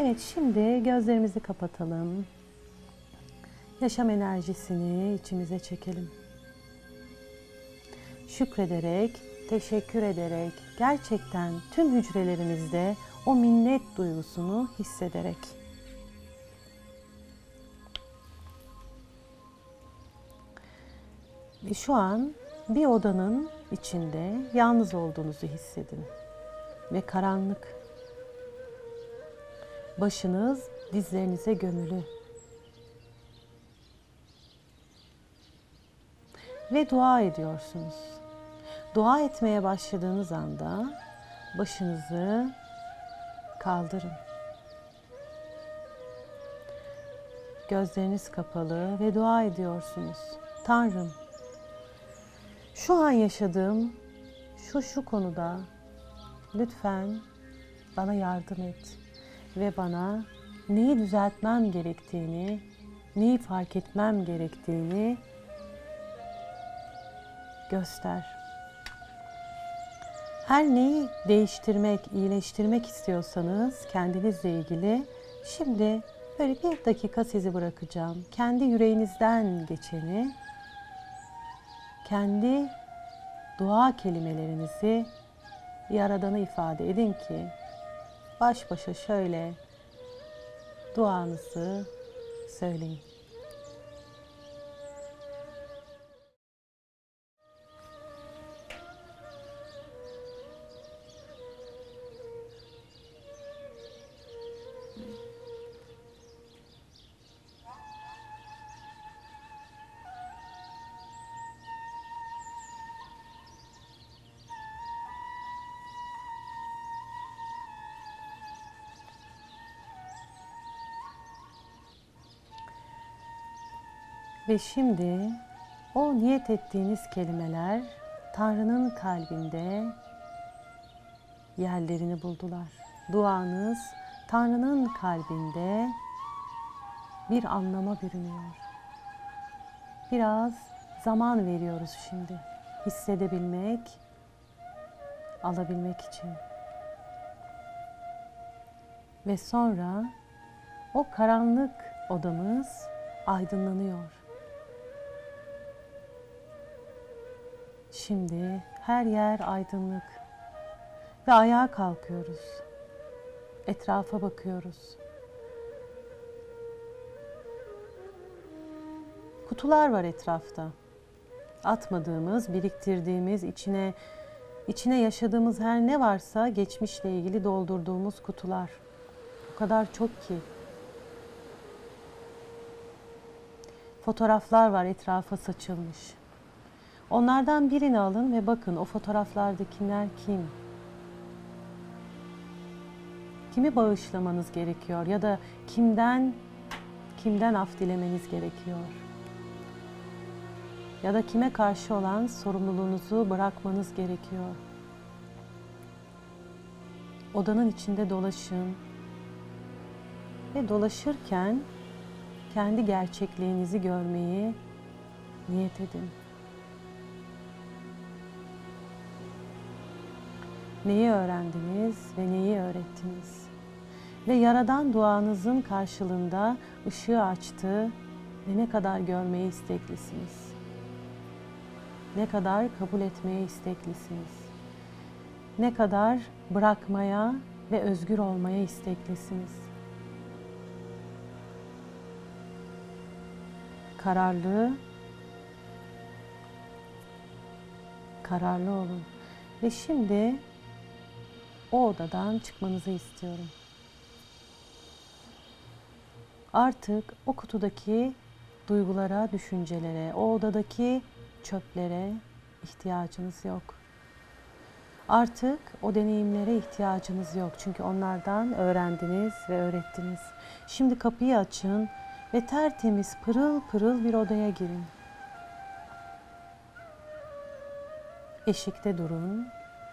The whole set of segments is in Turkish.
Evet, şimdi gözlerimizi kapatalım. Yaşam enerjisini içimize çekelim. Şükrederek, teşekkür ederek, gerçekten tüm hücrelerimizde o minnet duygusunu hissederek. Ve şu an bir odanın içinde yalnız olduğunuzu hissedin. Ve karanlık. Başınız dizlerinize gömülü. Ve dua ediyorsunuz. Dua etmeye başladığınız anda başınızı kaldırın. Gözleriniz kapalı ve dua ediyorsunuz. Tanrım, şu an yaşadığım şu konuda lütfen bana yardım et ve bana neyi düzeltmem gerektiğini, neyi fark etmem gerektiğini göster. Her neyi değiştirmek, iyileştirmek istiyorsanız kendinizle ilgili şimdi böyle bir dakika sizi bırakacağım. Kendi yüreğinizden geçeni, kendi dua kelimelerinizi Yaradan'a ifade edin ki baş başa şöyle duanızı söyleyin. Ve şimdi o niyet ettiğiniz kelimeler Tanrı'nın kalbinde yerlerini buldular. Duanız Tanrı'nın kalbinde bir anlama bürünüyor. Biraz zaman veriyoruz şimdi. Hissedebilmek, alabilmek için. Ve sonra o karanlık odamız aydınlanıyor. Şimdi her yer aydınlık ve ayağa kalkıyoruz. Etrafa bakıyoruz. Kutular var etrafta. Atmadığımız, biriktirdiğimiz, içine yaşadığımız her ne varsa geçmişle ilgili doldurduğumuz kutular. O kadar çok ki. Fotoğraflar var etrafa saçılmış. Onlardan birini alın ve bakın o fotoğraflardakiler kim? Kimi bağışlamanız gerekiyor ya da kimden af dilemeniz gerekiyor? Ya da kime karşı olan sorumluluğunuzu bırakmanız gerekiyor? Odanın içinde dolaşın ve dolaşırken kendi gerçekliğinizi görmeyi niyet edin. Neyi öğrendiniz ve neyi öğrettiniz? Ve Yaradan duanızın karşılığında ışığı açtı ve ne kadar görmeye isteklisiniz? Ne kadar kabul etmeye isteklisiniz? Ne kadar bırakmaya ve özgür olmaya isteklisiniz? Kararlı olun. Ve şimdi o odadan çıkmanızı istiyorum. Artık o kutudaki duygulara, düşüncelere, o odadaki çöplere ihtiyacınız yok. Artık o deneyimlere ihtiyacınız yok. Çünkü onlardan öğrendiniz ve öğrettiniz. Şimdi kapıyı açın ve tertemiz, pırıl pırıl bir odaya girin. Eşikte durun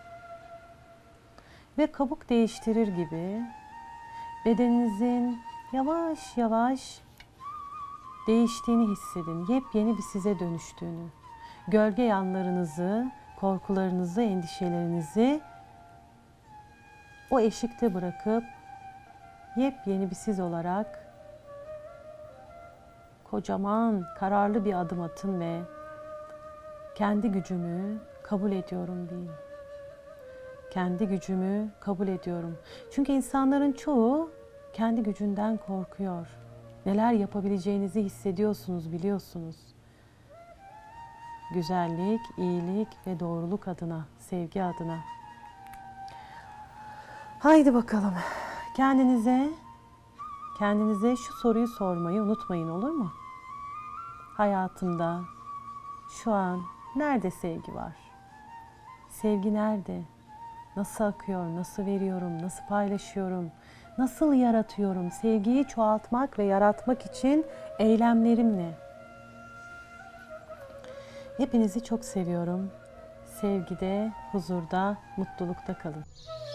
ve kabuk değiştirir gibi bedeninizin yavaş yavaş değiştiğini hissedin. Yepyeni bir size dönüştüğünü. Gölge yanlarınızı, korkularınızı, endişelerinizi o eşikte bırakıp yepyeni bir siz olarak kocaman, kararlı bir adım atın ve kendi gücümü kabul ediyorum deyin. Kendi gücümü kabul ediyorum. Çünkü insanların çoğu kendi gücünden korkuyor. Neler yapabileceğinizi hissediyorsunuz, biliyorsunuz. Güzellik, iyilik ve doğruluk adına, sevgi adına. Haydi bakalım. Kendinize şu soruyu sormayı unutmayın, olur mu? Hayatımda şu an nerede sevgi var? Sevgi nerede? Nasıl akıyor? Nasıl veriyorum? Nasıl paylaşıyorum? Nasıl yaratıyorum? Sevgiyi çoğaltmak ve yaratmak için eylemlerim ne? Hepinizi çok seviyorum. Sevgide, huzurda, mutlulukta kalın.